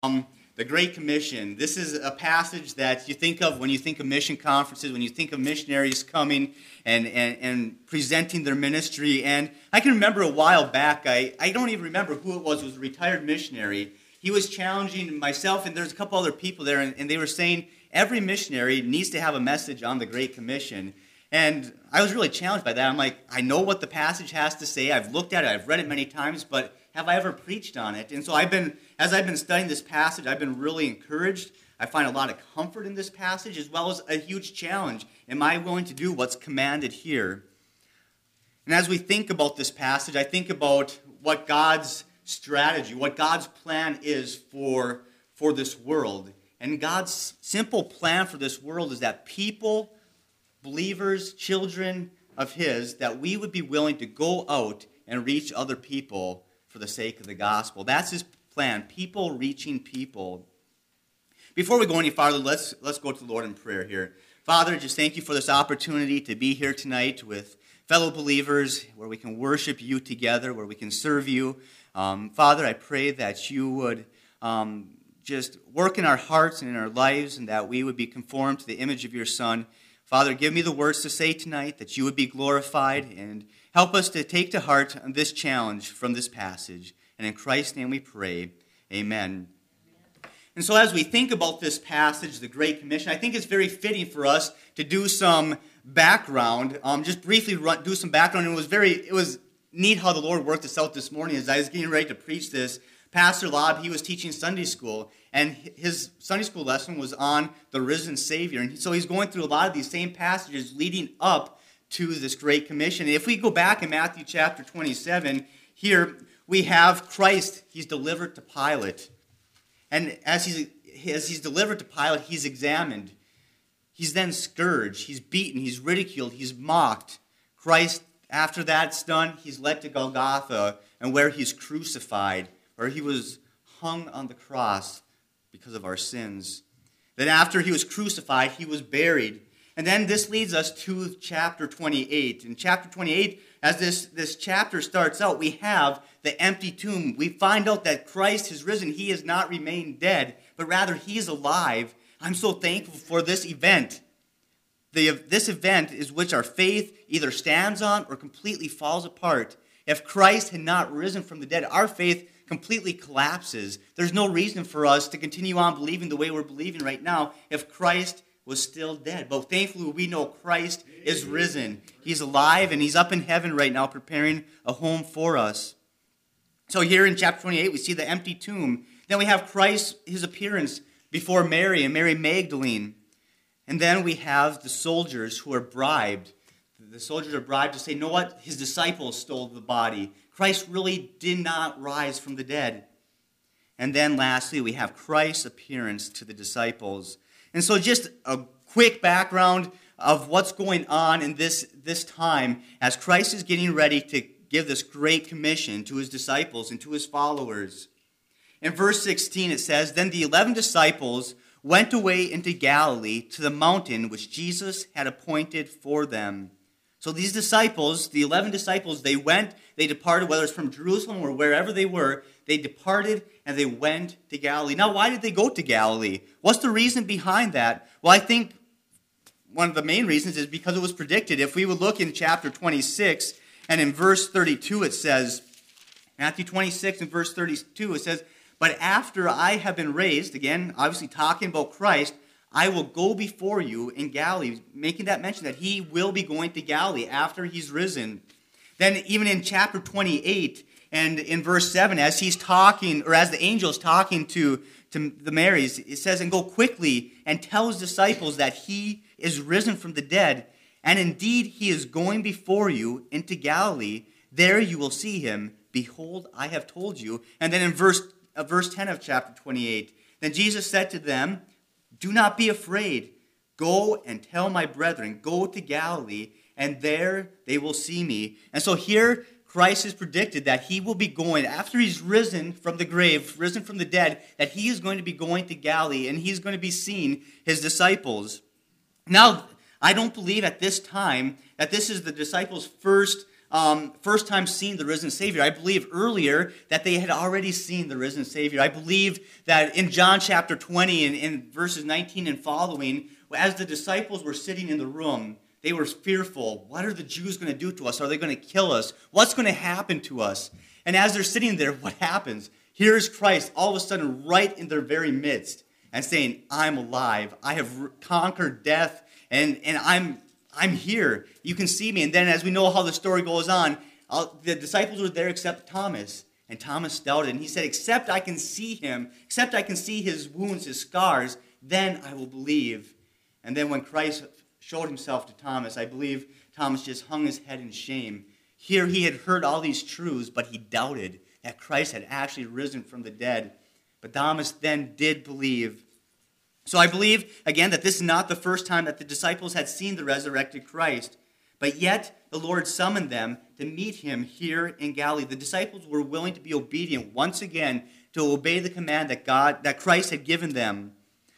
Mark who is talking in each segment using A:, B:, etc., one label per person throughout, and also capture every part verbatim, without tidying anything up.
A: Um, the Great Commission. This is a passage that you think of when you think of mission conferences, when you think of missionaries coming and, and, and presenting their ministry. And I can remember a while back, I, I don't even remember who it was, it was a retired missionary. He was challenging myself, and there's a couple other people there, and, and they were saying every missionary needs to have a message on the Great Commission. And I was really challenged by that. I'm like, I know what the passage has to say. I've looked at it. I've read it many times, but have I ever preached on it? And so I've been, as I've been studying this passage, I've been really encouraged. I find a lot of comfort in this passage, as well as a huge challenge. Am I willing to do what's commanded here? And as we think about this passage, I think about what God's strategy, what God's plan is for, for this world. And God's simple plan for this world is that people, believers, children of His, that we would be willing to go out and reach other people for the sake of the gospel. That's His plan, people reaching people. Before we go any farther, let's, let's go to the Lord in prayer here. Father, just thank you for this opportunity to be here tonight with fellow believers, where we can worship you together, where we can serve you. Um, Father, I pray that you would um, just work in our hearts and in our lives, and that we would be conformed to the image of your Son. Father, give me the words to say tonight, that you would be glorified, and help us to take to heart this challenge from this passage. And in Christ's name we pray, amen. And so as we think about this passage, the Great Commission, I think it's very fitting for us to do some background, um, just briefly run, do some background. And it was very, it was neat how the Lord worked this out this morning. As I was getting ready to preach this, Pastor Lob, he was teaching Sunday school, and his Sunday school lesson was on the risen Savior. And so he's going through a lot of these same passages leading up to this Great Commission. If we go back in Matthew chapter twenty-seven, here we have Christ. He's delivered to Pilate. And as he's, as he's delivered to Pilate, he's examined. He's then scourged. He's beaten. He's ridiculed. He's mocked. Christ, after that's done, he's led to Golgotha, and where he's crucified, where he was hung on the cross because of our sins. Then after he was crucified, he was buried. And then this leads us to chapter twenty-eight. In chapter twenty-eight, as this, this chapter starts out, we have the empty tomb. We find out that Christ has risen. He has not remained dead, but rather he is alive. I'm so thankful for this event. The, this event is which our faith either stands on or completely falls apart. If Christ had not risen from the dead, our faith completely collapses. There's no reason for us to continue on believing the way we're believing right now if Christ was still dead. But thankfully, we know Christ is risen. He's alive, and he's up in heaven right now preparing a home for us. So here in chapter twenty-eight, we see the empty tomb. Then we have Christ, his appearance before Mary and Mary Magdalene. And then we have the soldiers who are bribed. The soldiers are bribed to say, you know what? His disciples stole the body. Christ really did not rise from the dead. And then lastly, we have Christ's appearance to the disciples. And so just a quick background of what's going on in this, this time as Christ is getting ready to give this great commission to his disciples and to his followers. In verse sixteen it says, Then the eleven disciples went away into Galilee to the mountain which Jesus had appointed for them. So these disciples, the eleven disciples, they went, they departed, whether it's from Jerusalem or wherever they were, they departed and they went to Galilee. Now, why did they go to Galilee? What's the reason behind that? Well, I think one of the main reasons is because it was predicted. If we would look in chapter twenty-six, and in verse thirty-two it says, Matthew twenty-six and verse thirty-two, it says, But after I have been raised, again, obviously talking about Christ, I will go before you in Galilee, making that mention that he will be going to Galilee after he's risen. Then even in chapter twenty-eight and in verse seven, as he's talking, or as the angel is talking to, to the Marys, it says, And go quickly and tell his disciples that he is risen from the dead, and indeed he is going before you into Galilee. There you will see him. Behold, I have told you. And then in verse, uh, verse ten of chapter twenty-eight, Then Jesus said to them, Do not be afraid. Go and tell my brethren, go to Galilee, and there they will see me. And so here, Christ has predicted that he will be going, after he's risen from the grave, risen from the dead, that he is going to be going to Galilee, and he's going to be seeing his disciples. Now, I don't believe at this time that this is the disciples' first um, first time seeing the risen Savior. I believe earlier that they had already seen the risen Savior. I believe that in John chapter twenty, in, in verses nineteen and following, as the disciples were sitting in the room, they were fearful. What are the Jews going to do to us? Are they going to kill us? What's going to happen to us? And as they're sitting there, what happens? Here's Christ all of a sudden right in their very midst and saying, I'm alive. I have conquered death, and, and I'm I'm here. You can see me. And then as we know how the story goes on, I'll, the disciples were there except Thomas. And Thomas doubted. And he said, except I can see him, except I can see his wounds, his scars, then I will believe. And then when Christ showed himself to Thomas, I believe Thomas just hung his head in shame. Here he had heard all these truths, but he doubted that Christ had actually risen from the dead. But Thomas then did believe. So I believe, again, that this is not the first time that the disciples had seen the resurrected Christ. But yet, the Lord summoned them to meet him here in Galilee. The disciples were willing to be obedient once again to obey the command that God, that Christ had given them.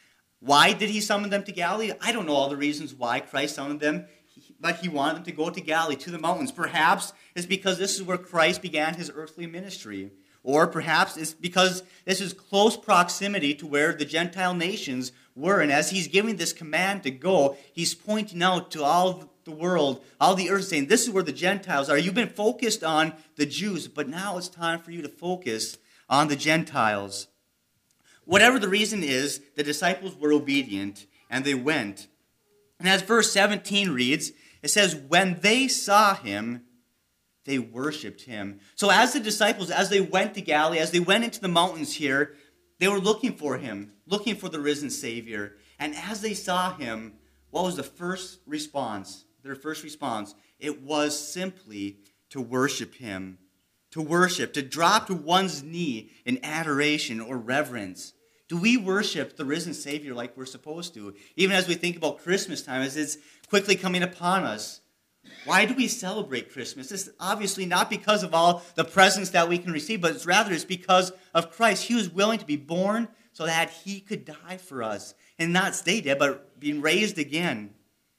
A: Why did he summon them to Galilee? I don't know all the reasons why Christ summoned them, but he wanted them to go to Galilee, to the mountains. Perhaps it's because this is where Christ began his earthly ministry. Or perhaps it's because this is close proximity to where the Gentile nations were. And as he's giving this command to go, he's pointing out to all the world, all the earth, saying, this is where the Gentiles are. You've been focused on the Jews, but now it's time for you to focus on the Gentiles. Whatever the reason is, the disciples were obedient, and they went. And as verse seventeen reads, it says, when they saw him, they worshiped him. So as the disciples, as they went to Galilee, as they went into the mountains here, they were looking for him, looking for the risen Savior. And as they saw him, what was the first response? Their first response, it was simply to worship him. To worship, to drop to one's knee in adoration or reverence. Do we worship the risen Savior like we're supposed to? Even as we think about Christmas time, as it's quickly coming upon us. Why do we celebrate Christmas? It's obviously not because of all the presents that we can receive, but it's rather it's because of Christ. He was willing to be born so that he could die for us and not stay dead, but being raised again.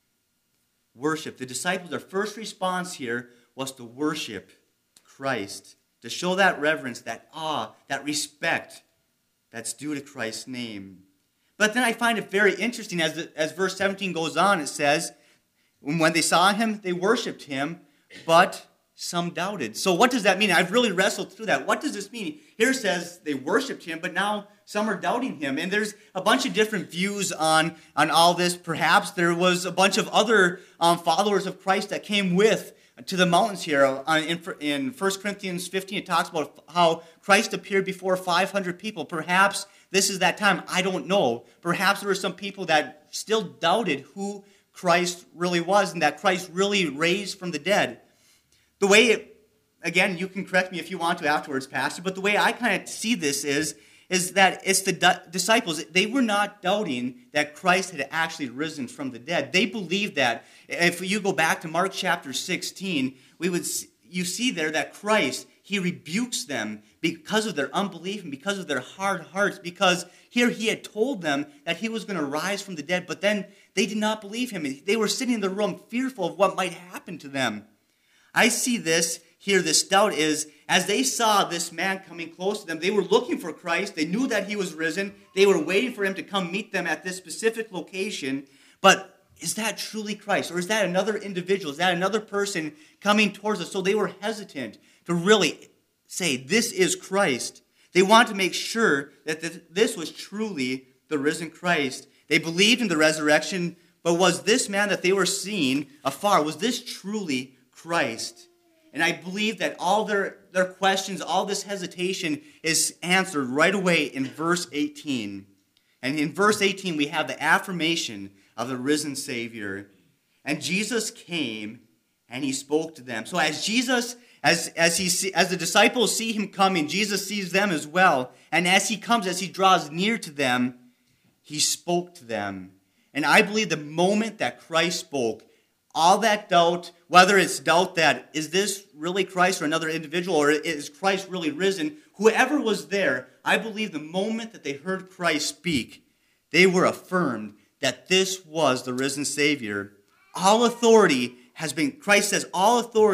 A: Worship. The disciples, their first response here was to worship Christ, to show that reverence, that awe, that respect that's due to Christ's name. But then I find it very interesting as, the, as verse seventeen goes on, it says, when they saw him, they worshiped him, but some doubted. So what does that mean? I've really wrestled through that. What does this mean? Here it says they worshiped him, but now some are doubting him. And there's a bunch of different views on, on all this. Perhaps there was a bunch of other um, followers of Christ that came with to the mountains here. Uh, in, in First Corinthians fifteen, it talks about how Christ appeared before five hundred people. Perhaps this is that time. I don't know. Perhaps there were some people that still doubted who Christ really was and that Christ really raised from the dead. The way it, again, you can correct me if you want to afterwards, Pastor, but the way I kind of see this is, is that it's the di- disciples. They were not doubting that Christ had actually risen from the dead. They believed that. If you go back to Mark chapter sixteen, we would see, you see there that Christ, he rebukes them because of their unbelief and because of their hard hearts, because here he had told them that he was going to rise from the dead, but then they did not believe him. They were sitting in the room fearful of what might happen to them. I see this here, this doubt is, as they saw this man coming close to them, they were looking for Christ. They knew that he was risen. They were waiting for him to come meet them at this specific location. But is that truly Christ? Or is that another individual? Is that another person coming towards us? So they were hesitant to really say, this is Christ. They wanted to make sure that this was truly the risen Christ. They believed in the resurrection, but was this man that they were seeing afar, was this truly Christ? And I believe that all their, their questions, all this hesitation is answered right away in verse eighteen. And in verse eighteen, we have the affirmation of the risen Savior. And Jesus came and he spoke to them. So as Jesus, as, as, he see, as the disciples see him coming, Jesus sees them as well. And as he comes, as he draws near to them, he spoke to them. And I believe the moment that Christ spoke, all that doubt, whether it's doubt that, is this really Christ or another individual, or is Christ really risen, whoever was there, I believe the moment that they heard Christ speak, they were affirmed that this was the risen Savior. All authority has been, Christ says, all authority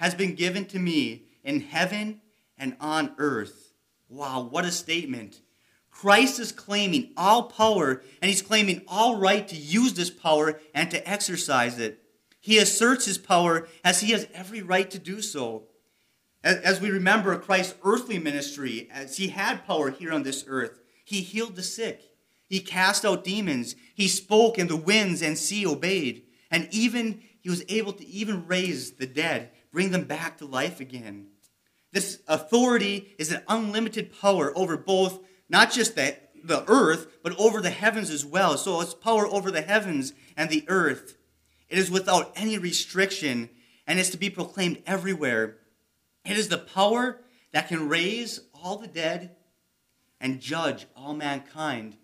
A: has been given to me in heaven and on earth. Wow, what a statement. Christ is claiming all power, and he's claiming all right to use this power and to exercise it. He asserts his power as he has every right to do so. As we remember Christ's earthly ministry, as he had power here on this earth, he healed the sick. He cast out demons. He spoke, and the winds and sea obeyed. And even he was able to even raise the dead, bring them back to life again. This authority is an unlimited power over both, not just the, the earth, but over the heavens as well. So it's power over the heavens and the earth. It is without any restriction, and is to be proclaimed everywhere. It is the power that can raise all the dead and judge all mankind.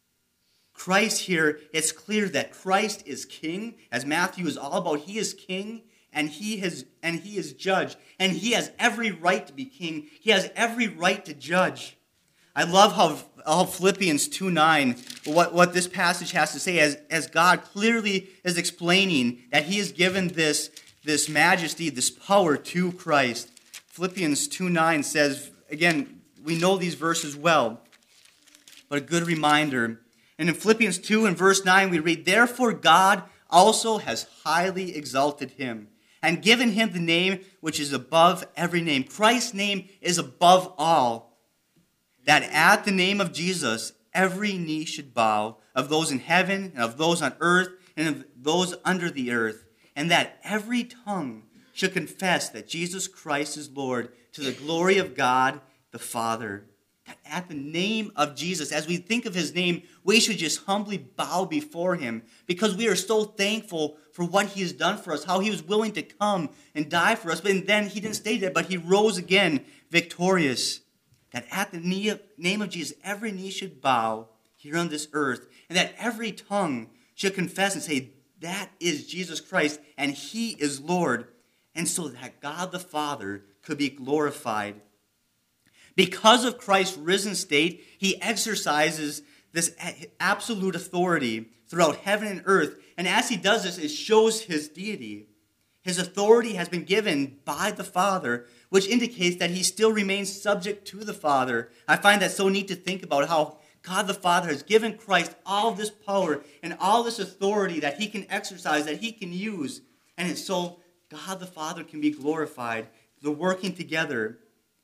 A: Christ here, it's clear that Christ is king, as Matthew is all about. He is king, and he has and he is judge, and he has every right to be king. He has every right to judge. I love how, how Philippians two nine, what, what this passage has to say, as, as God clearly is explaining that he has given this, this majesty, this power to Christ. Philippians two nine says, again, we know these verses well, but a good reminder. And in Philippians two and verse nine, we read, "Therefore God also has highly exalted him and given him the name which is above every name." Christ's name is above all. "That at the name of Jesus, every knee should bow, of those in heaven and of those on earth and of those under the earth, and that every tongue should confess that Jesus Christ is Lord, to the glory of God the Father." That at the name of Jesus, as we think of his name, we should just humbly bow before him, because we are so thankful for what he has done for us, how he was willing to come and die for us. But then he didn't stay dead, but he rose again victorious. That at the name of Jesus, every knee should bow here on this earth, and that every tongue should confess and say, that is Jesus Christ, and he is Lord. And so that God the Father could be glorified. Because of Christ's risen state, he exercises this absolute authority throughout heaven and earth. And as he does this, it shows his deity. His authority has been given by the Father, which indicates that he still remains subject to the Father. I find that so neat to think about how God the Father has given Christ all this power and all this authority that he can exercise, that he can use. And so God the Father can be glorified. They're working together.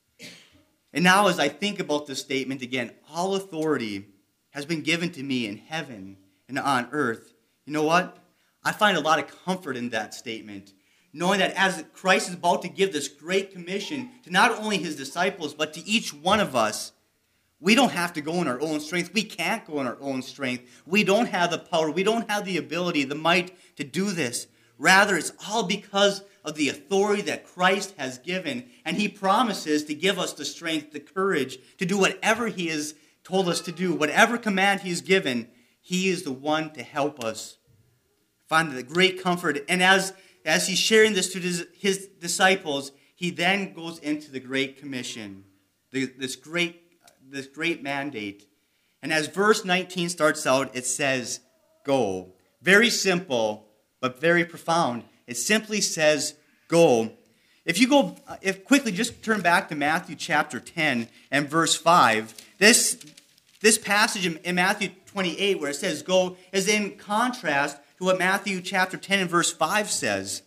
A: And now as I think about this statement again, all authority has been given to me in heaven and on earth. You know what? I find a lot of comfort in that statement, knowing that as Christ is about to give this great commission to not only his disciples, but to each one of us, we don't have to go in our own strength. We can't go in our own strength. We don't have the power. We don't have the ability, the might to do this. Rather, it's all because of the authority that Christ has given. And he promises to give us the strength, the courage to do whatever he has told us to do. Whatever command he has given, he is the one to help us. Find the great comfort. And as, as he's sharing this to his, his disciples, he then goes into the Great Commission, the, this, great, this great mandate. And as verse nineteen starts out, it says, "Go." Very simple, but very profound. It simply says, "Go." If you go, if quickly, just turn back to Matthew chapter ten and verse five. This, this passage in, in Matthew twenty-eight where it says "go" is in contrast to what Matthew chapter ten and verse five says.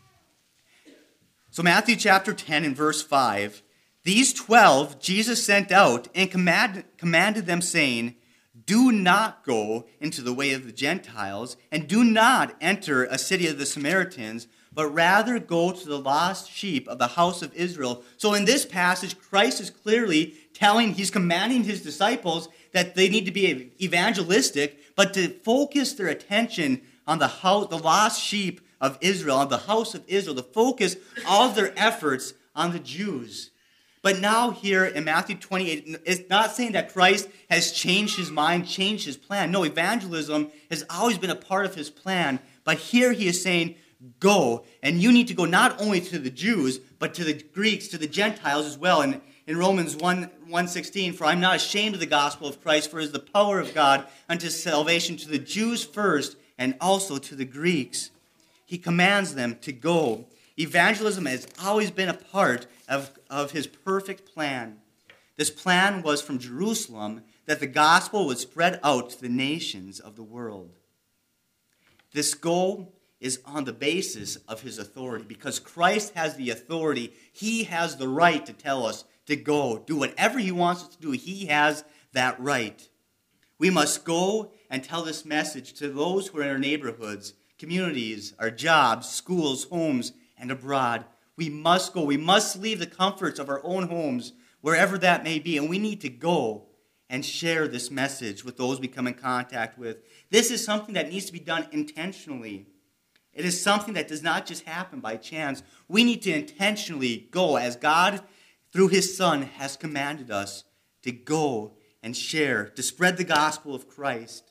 A: So Matthew chapter ten and verse five, "These twelve Jesus sent out and command, commanded them, saying, Do not go into the way of the Gentiles, and do not enter a city of the Samaritans, but rather go to the lost sheep of the house of Israel." So in this passage, Christ is clearly telling, he's commanding his disciples that they need to be evangelistic, but to focus their attention on the house, the lost sheep of Israel, on the house of Israel, to focus all of their efforts on the Jews. But now here in Matthew twenty-eight, it's not saying that Christ has changed his mind, changed his plan. No, evangelism has always been a part of his plan. But here he is saying, go. And you need to go not only to the Jews, but to the Greeks, to the Gentiles as well. And in Romans one sixteen, "For I am not ashamed of the gospel of Christ, for it is the power of God unto salvation to the Jews first, and also to the Greeks." He commands them to go. Evangelism has always been a part of, of his perfect plan. This plan was from Jerusalem that the gospel would spread out to the nations of the world. This goal is on the basis of his authority. Because Christ has the authority, he has the right to tell us to go, do whatever he wants us to do. He has that right. We must go and tell this message to those who are in our neighborhoods, communities, our jobs, schools, homes, and abroad. We must go. We must leave the comforts of our own homes, wherever that may be, and we need to go and share this message with those we come in contact with. This is something that needs to be done intentionally. It is something that does not just happen by chance. We need to intentionally go as God, through his Son, has commanded us to go and share, to spread the gospel of Christ.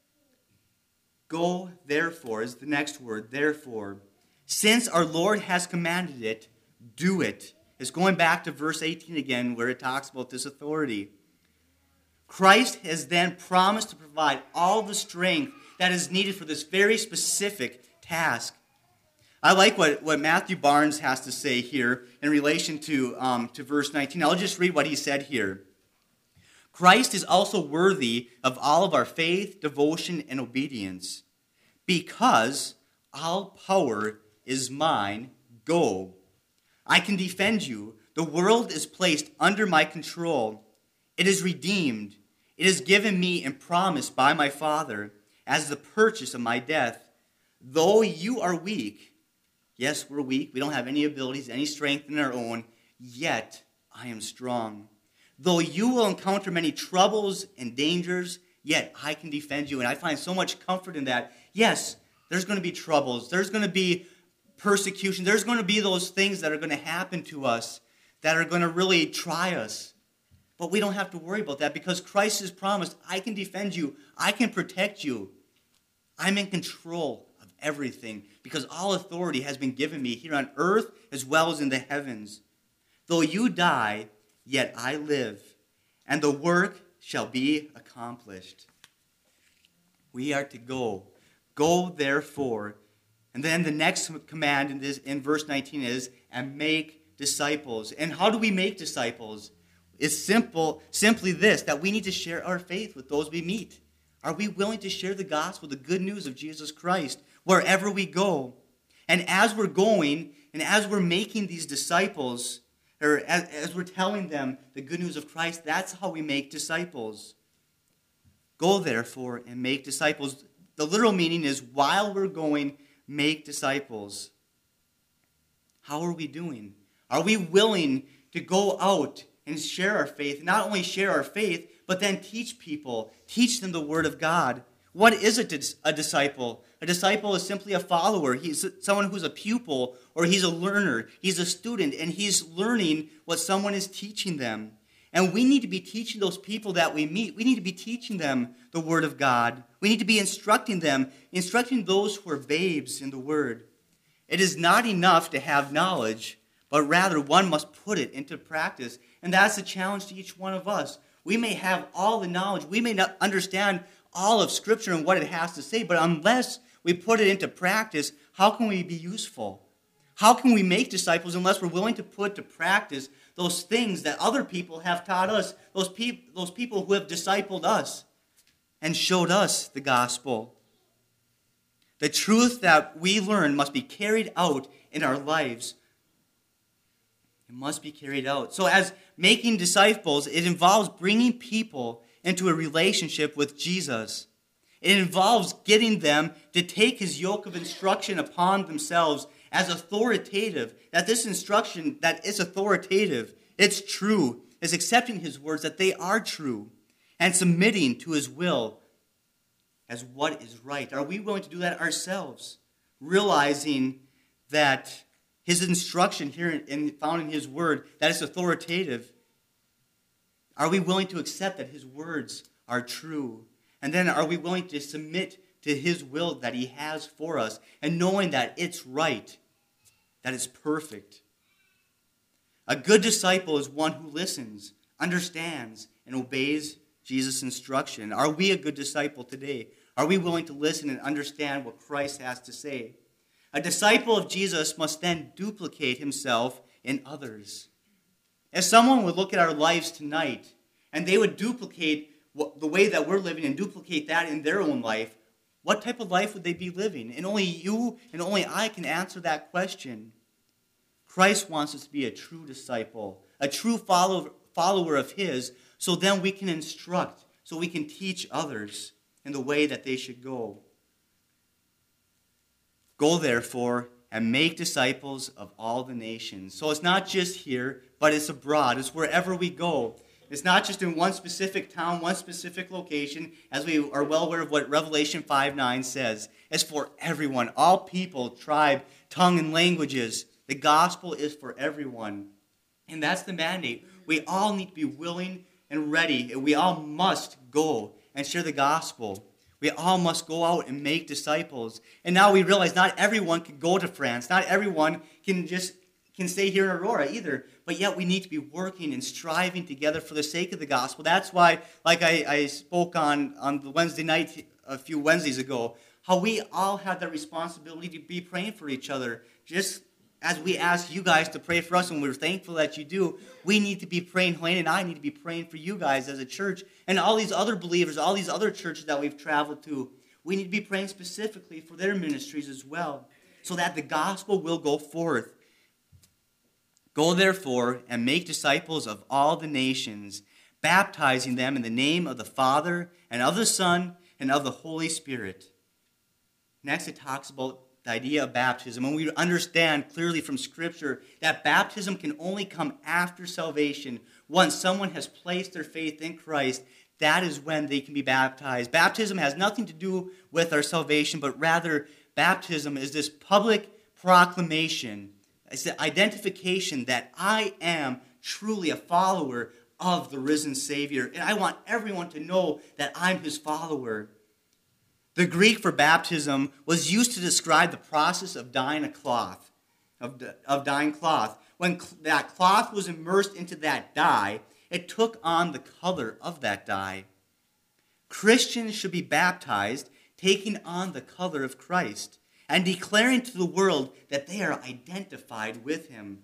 A: Go, therefore, is the next word, therefore. Since our Lord has commanded it, do it. It's going back to verse eighteen again, where it talks about this authority. Christ has then promised to provide all the strength that is needed for this very specific task. I like what, what Matthew Barnes has to say here in relation to, um, to verse nineteen. I'll just read what he said here. Christ is also worthy of all of our faith, devotion, and obedience. Because all power is mine, go. I can defend you. The world is placed under my control. It is redeemed. It is given me and promised by my Father as the purchase of my death. Though you are weak, yes, we're weak. We don't have any abilities, any strength in our own, yet I am strong. Though you will encounter many troubles and dangers, yet I can defend you. And I find so much comfort in that. Yes, there's going to be troubles. There's going to be persecution. There's going to be those things that are going to happen to us that are going to really try us. But we don't have to worry about that because Christ has promised, I can defend you. I can protect you. I'm in control of everything because all authority has been given me here on earth as well as in the heavens. Though you die, yet I live, and the work shall be accomplished. We are to go. Go, therefore. And then the next command in, this, in verse nineteen is, and make disciples. And how do we make disciples? It's simple, simply this, that we need to share our faith with those we meet. Are we willing to share the gospel, the good news of Jesus Christ, wherever we go? And as we're going, and as we're making these disciples, or as, as we're telling them the good news of Christ, that's how we make disciples. Go, therefore, and make disciples. The literal meaning is, while we're going, make disciples. How are we doing? Are we willing to go out and share our faith? Not only share our faith, but then teach people. Teach them the Word of God. What is a, dis- a disciple? A disciple is simply a follower. He's someone who's a pupil, or he's a learner. He's a student, and he's learning what someone is teaching them. And we need to be teaching those people that we meet. We need to be teaching them the Word of God. We need to be instructing them, instructing those who are babes in the Word. It is not enough to have knowledge, but rather one must put it into practice. And that's a challenge to each one of us. We may have all the knowledge. We may not understand all of Scripture and what it has to say, but unless we put it into practice, how can we be useful? How can we make disciples unless we're willing to put to practice those things that other people have taught us, those, peop- those people who have discipled us and showed us the gospel? The truth that we learn must be carried out in our lives. It must be carried out. So as making disciples, it involves bringing people into a relationship with Jesus. It involves getting them to take his yoke of instruction upon themselves as authoritative, that this instruction that is authoritative, it's true, is accepting his words that they are true, and submitting to his will as what is right. Are we willing to do that ourselves, realizing that his instruction here in, found in his word, that is authoritative? Are we willing to accept that his words are true? And then are we willing to submit to his will that he has for us, and knowing that it's right, that it's perfect? A good disciple is one who listens, understands, and obeys Jesus' instruction. Are we a good disciple today? Are we willing to listen and understand what Christ has to say? A disciple of Jesus must then duplicate himself in others. If someone would look at our lives tonight and they would duplicate what, the way that we're living and duplicate that in their own life, what type of life would they be living? And only you and only I can answer that question. Christ wants us to be a true disciple, a true follower, follower of his, so then we can instruct, so we can teach others in the way that they should go. Go, therefore, and make disciples of all the nations. So it's not just here, but it's abroad. It's wherever we go. It's not just in one specific town, one specific location, as we are well aware of what Revelation five nine says. It's for everyone, all people, tribe, tongue, and languages. The gospel is for everyone. And that's the mandate. We all need to be willing and ready. And we all must go and share the gospel. We all must go out and make disciples. And now we realize not everyone can go to France. Not everyone can just can stay here in Aurora either. But yet we need to be working and striving together for the sake of the gospel. That's why, like I, I spoke on, on the Wednesday night a few Wednesdays ago, how we all have that responsibility to be praying for each other. Just as we ask you guys to pray for us, and we're thankful that you do, we need to be praying, Helene and I need to be praying for you guys as a church, and all these other believers, all these other churches that we've traveled to. We need to be praying specifically for their ministries as well, so that the gospel will go forth. Go, therefore, and make disciples of all the nations, baptizing them in the name of the Father, and of the Son, and of the Holy Spirit. Next, it talks about the idea of baptism. And we understand clearly from Scripture that baptism can only come after salvation. Once someone has placed their faith in Christ, that is when they can be baptized. Baptism has nothing to do with our salvation, but rather baptism is this public proclamation. It's the identification that I am truly a follower of the risen Savior. And I want everyone to know that I'm his follower. The Greek for baptism was used to describe the process of dyeing a cloth, of, of dyeing cloth. When cl- that cloth was immersed into that dye, it took on the color of that dye. Christians should be baptized, taking on the color of Christ, and declaring to the world that they are identified with him.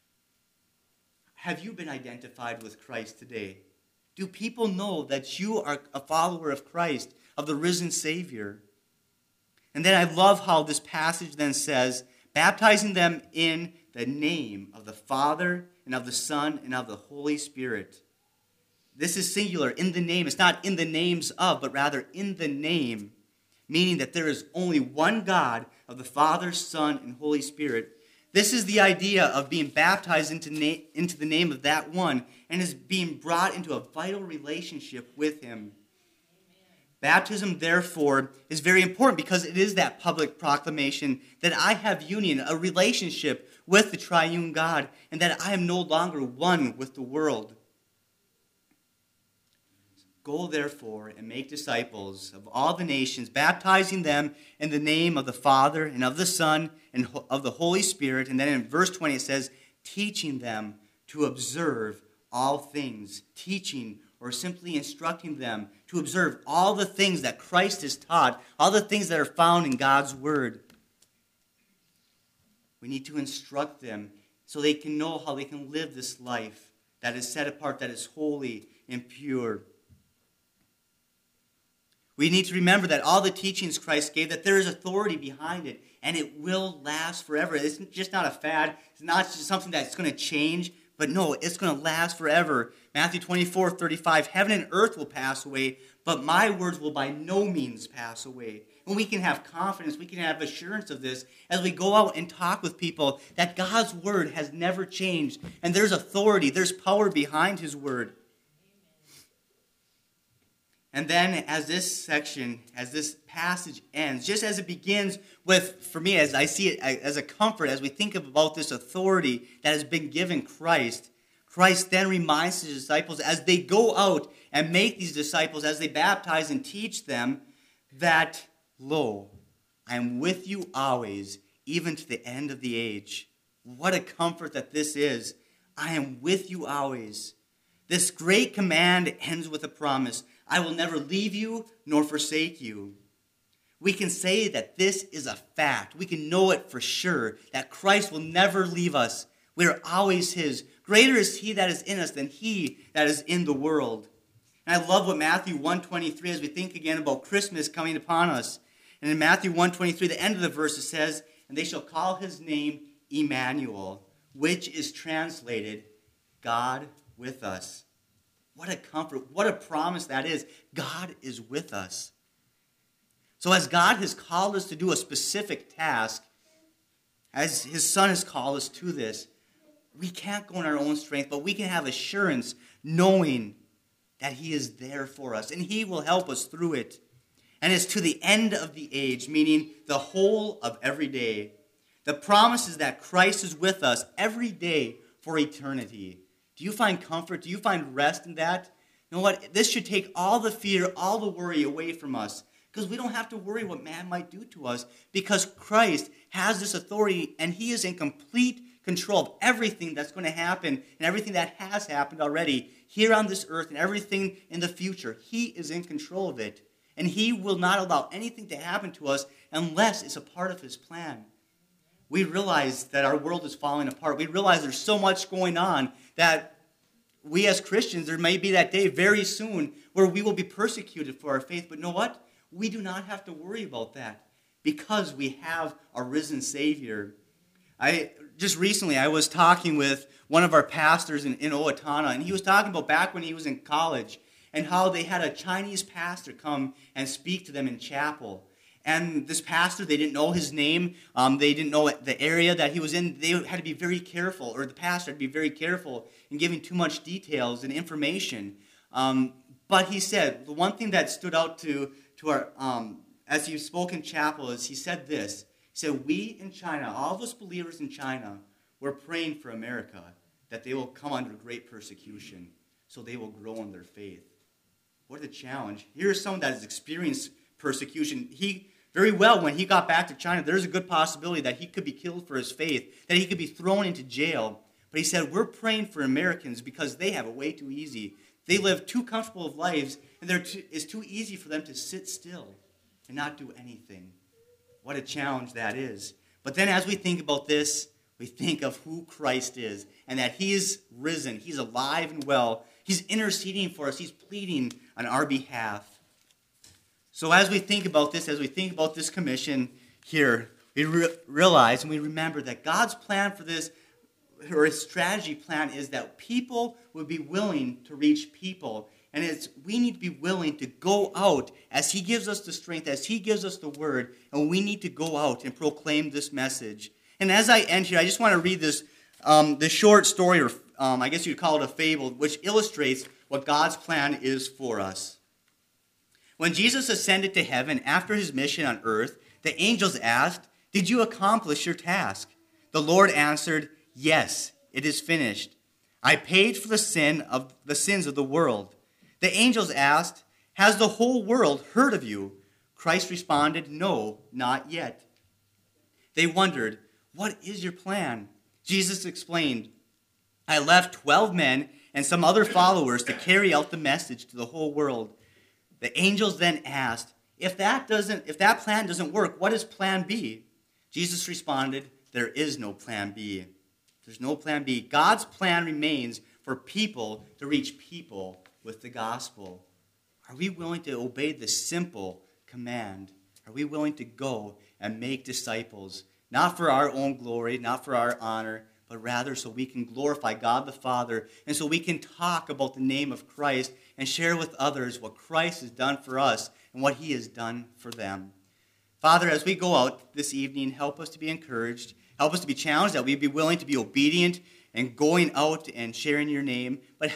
A: Have you been identified with Christ today? Do people know that you are a follower of Christ, of the risen Savior? And then I love how this passage then says, baptizing them in the name of the Father and of the Son and of the Holy Spirit. This is singular, in the name. It's not in the names of, but rather in the name, meaning that there is only one God of the Father, Son, and Holy Spirit. This is the idea of being baptized into, na- into the name of that one, and is being brought into a vital relationship with him. Baptism, therefore, is very important because it is that public proclamation that I have union, a relationship with the triune God, and that I am no longer one with the world. Go, therefore, and make disciples of all the nations, baptizing them in the name of the Father and of the Son and of the Holy Spirit. And then in verse twenty it says, teaching them to observe all things. Teaching or simply instructing them to observe all the things that Christ has taught, all the things that are found in God's Word. We need to instruct them so they can know how they can live this life that is set apart, that is holy and pure. We need to remember that all the teachings Christ gave, that there is authority behind it, and it will last forever. It's just not a fad. It's not just something that's going to change, but no, it's going to last forever. Matthew twenty-four thirty-five, heaven and earth will pass away, but my words will by no means pass away. And we can have confidence, we can have assurance of this as we go out and talk with people that God's word has never changed, and there's authority, there's power behind his word. And then as this section, as this passage ends, just as it begins with, for me, as I see it as a comfort, as we think about this authority that has been given Christ, Christ then reminds his disciples as they go out and make these disciples, as they baptize and teach them, that, lo, I am with you always, even to the end of the age. What a comfort that this is. I am with you always. This great command ends with a promise. I will never leave you nor forsake you. We can say that this is a fact. We can know it for sure, that Christ will never leave us. We are always his. Greater is he that is in us than he that is in the world. And I love what Matthew one twenty-three, as we think again about Christmas coming upon us. And in Matthew one twenty-three, the end of the verse, it says, and they shall call his name Emmanuel, which is translated, God with us. What a comfort, what a promise that is. God is with us. So as God has called us to do a specific task, as his son has called us to this, we can't go in our own strength, but we can have assurance knowing that he is there for us, and he will help us through it. And it's to the end of the age, meaning the whole of every day. The promise is that Christ is with us every day for eternity. Do you find comfort? Do you find rest in that? You know what? This should take all the fear, all the worry away from us, because we don't have to worry what man might do to us, because Christ has this authority, and he is in complete control of everything that's going to happen and everything that has happened already here on this earth and everything in the future. He is in control of it, and he will not allow anything to happen to us unless it's a part of his plan. We realize that our world is falling apart. We realize there's so much going on that we as Christians, there may be that day very soon where we will be persecuted for our faith. But you know what? We do not have to worry about that because we have a risen Savior. I just recently, I was talking with one of our pastors in, in Owatonna, and he was talking about back when he was in college and how they had a Chinese pastor come and speak to them in chapel. And this pastor, they didn't know his name. Um, they didn't know the area that he was in. They had to be very careful, or the pastor had to be very careful in giving too much details and information. Um, but he said, the one thing that stood out to, to our, um, as he spoke in chapel, is he said this. He said, we in China, all of us believers in China, we're praying for America, that they will come under great persecution, so they will grow in their faith. What a challenge. Here's someone that has experienced persecution. He very well, when he got back to China, there's a good possibility that he could be killed for his faith, that he could be thrown into jail. But he said, we're praying for Americans because they have it way too easy. They live too comfortable of lives, and they're too, it's too easy for them to sit still and not do anything. What a challenge that is. But then as we think about this, we think of who Christ is and that he is risen. He's alive and well. He's interceding for us. He's pleading on our behalf. So as we think about this, as we think about this commission here, we re- realize and we remember that God's plan for this, or his strategy plan, is that people would be willing to reach people. And it's we need to be willing to go out as he gives us the strength, as he gives us the word, and we need to go out and proclaim this message. And as I end here, I just want to read this, um, this short story, or um, I guess you'd call it a fable, which illustrates what God's plan is for us. When Jesus ascended to heaven after his mission on earth, the angels asked, did you accomplish your task? The Lord answered, yes, it is finished. I paid for the sin of the sins of the world. The angels asked, has the whole world heard of you? Christ responded, no, not yet. They wondered, what is your plan? Jesus explained, I left twelve men and some other followers to carry out the message to the whole world. The angels then asked, if that doesn't, if that plan doesn't work, what is plan B? Jesus responded, there is no plan B. There's no plan B. God's plan remains for people to reach people with the gospel. Are we willing to obey this simple command? Are we willing to go and make disciples, not for our own glory, not for our honor, but rather so we can glorify God the Father, and so we can talk about the name of Christ and share with others what Christ has done for us and what he has done for them. Father, as we go out this evening, help us to be encouraged. Help us to be challenged, that we be willing to be obedient and going out and sharing your name. But